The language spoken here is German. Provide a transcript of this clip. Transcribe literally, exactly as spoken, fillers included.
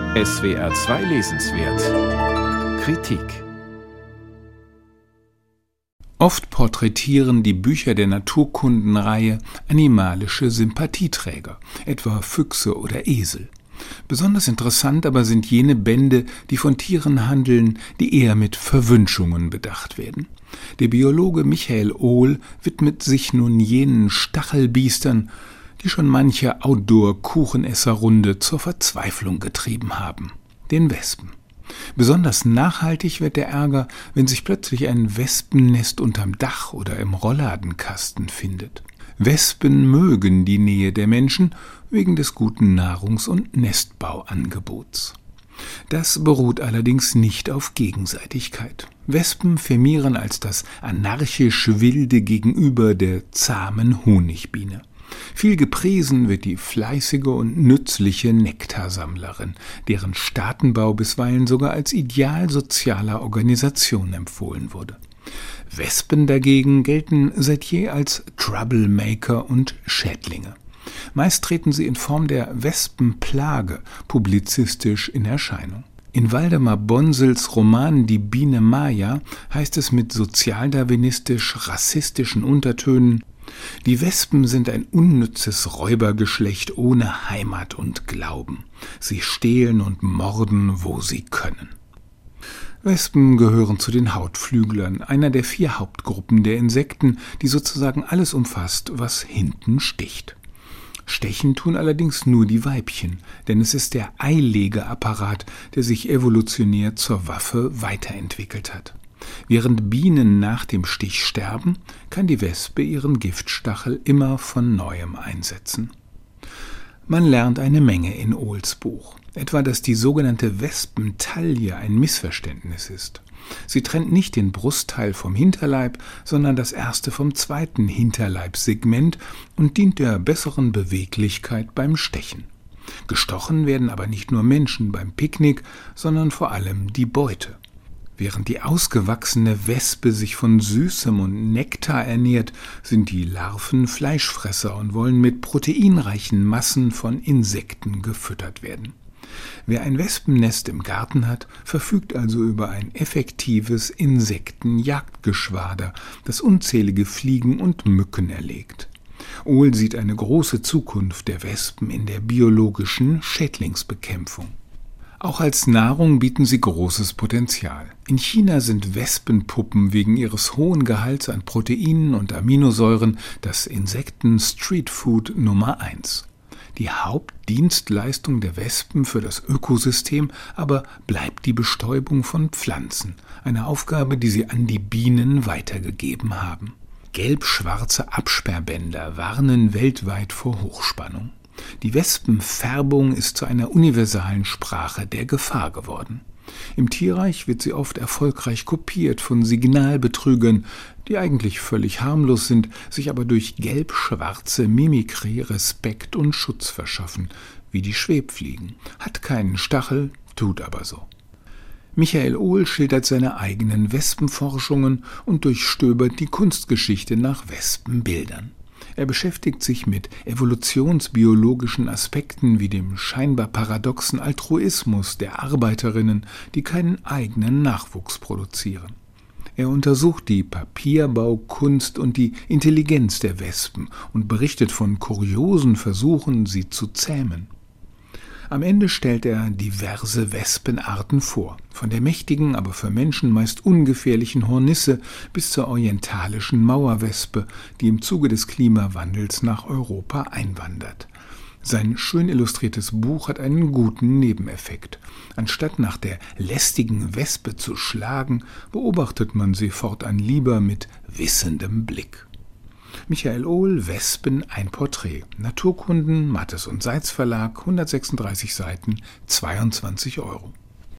S W R zwei Lesenswert Kritik. Oft porträtieren die Bücher der Naturkundenreihe animalische Sympathieträger, etwa Füchse oder Esel. Besonders interessant aber sind jene Bände, die von Tieren handeln, die eher mit Verwünschungen bedacht werden. Der Biologe Michael Ohl widmet sich nun jenen Stachelbiestern, die schon manche Outdoor-Kuchenesserrunde zur Verzweiflung getrieben haben, den Wespen. Besonders nachhaltig wird der Ärger, wenn sich plötzlich ein Wespennest unterm Dach oder im Rollladenkasten findet. Wespen mögen die Nähe der Menschen wegen des guten Nahrungs- und Nestbauangebots. Das beruht allerdings nicht auf Gegenseitigkeit. Wespen firmieren als das anarchisch wilde Gegenüber der zahmen Honigbiene. Viel gepriesen wird die fleißige und nützliche Nektarsammlerin, deren Staatenbau bisweilen sogar als Ideal sozialer Organisation empfohlen wurde. Wespen dagegen gelten seit je als Troublemaker und Schädlinge. Meist treten sie in Form der Wespenplage publizistisch in Erscheinung. In Waldemar Bonsels Roman Die Biene Maya heißt es mit sozialdarwinistisch-rassistischen Untertönen: Die Wespen sind ein unnützes Räubergeschlecht ohne Heimat und Glauben. Sie stehlen und morden, wo sie können. Wespen gehören zu den Hautflüglern, einer der vier Hauptgruppen der Insekten, die sozusagen alles umfasst, was hinten sticht. Stechen tun allerdings nur die Weibchen, denn es ist der Eilegeapparat, der sich evolutionär zur Waffe weiterentwickelt hat. Während Bienen nach dem Stich sterben, kann die Wespe ihren Giftstachel immer von Neuem einsetzen. Man lernt eine Menge in Ohls Buch, etwa, dass die sogenannte Wespentaille ein Missverständnis ist. Sie trennt nicht den Brustteil vom Hinterleib, sondern das erste vom zweiten Hinterleibssegment und dient der besseren Beweglichkeit beim Stechen. Gestochen werden aber nicht nur Menschen beim Picknick, sondern vor allem die Beute. Während die ausgewachsene Wespe sich von Süßem und Nektar ernährt, sind die Larven Fleischfresser und wollen mit proteinreichen Massen von Insekten gefüttert werden. Wer ein Wespennest im Garten hat, verfügt also über ein effektives Insektenjagdgeschwader, das unzählige Fliegen und Mücken erlegt. Ohl sieht eine große Zukunft der Wespen in der biologischen Schädlingsbekämpfung. Auch als Nahrung bieten sie großes Potenzial. In China sind Wespenpuppen wegen ihres hohen Gehalts an Proteinen und Aminosäuren das Insekten-Streetfood Nummer eins. Die Hauptdienstleistung der Wespen für das Ökosystem aber bleibt die Bestäubung von Pflanzen, eine Aufgabe, die sie an die Bienen weitergegeben haben. Gelb-schwarze Absperrbänder warnen weltweit vor Hochspannung. Die Wespenfärbung ist zu einer universalen Sprache der Gefahr geworden. Im Tierreich wird sie oft erfolgreich kopiert von Signalbetrügern, die eigentlich völlig harmlos sind, sich aber durch gelb-schwarze Mimikrie Respekt und Schutz verschaffen, wie die Schwebfliegen. Hat keinen Stachel, tut aber so. Michael Ohl schildert seine eigenen Wespenforschungen und durchstöbert die Kunstgeschichte nach Wespenbildern. Er beschäftigt sich mit evolutionsbiologischen Aspekten wie dem scheinbar paradoxen Altruismus der Arbeiterinnen, die keinen eigenen Nachwuchs produzieren. Er untersucht die Papierbaukunst und die Intelligenz der Wespen und berichtet von kuriosen Versuchen, sie zu zähmen. Am Ende stellt er diverse Wespenarten vor, von der mächtigen, aber für Menschen meist ungefährlichen Hornisse bis zur orientalischen Mauerwespe, die im Zuge des Klimawandels nach Europa einwandert. Sein schön illustriertes Buch hat einen guten Nebeneffekt. Anstatt nach der lästigen Wespe zu schlagen, beobachtet man sie fortan lieber mit wissendem Blick. Michael Ohl, Wespen, ein Porträt. Naturkunden, Mattes und Seitz Verlag, hundertsechsunddreißig Seiten, zweiundzwanzig Euro.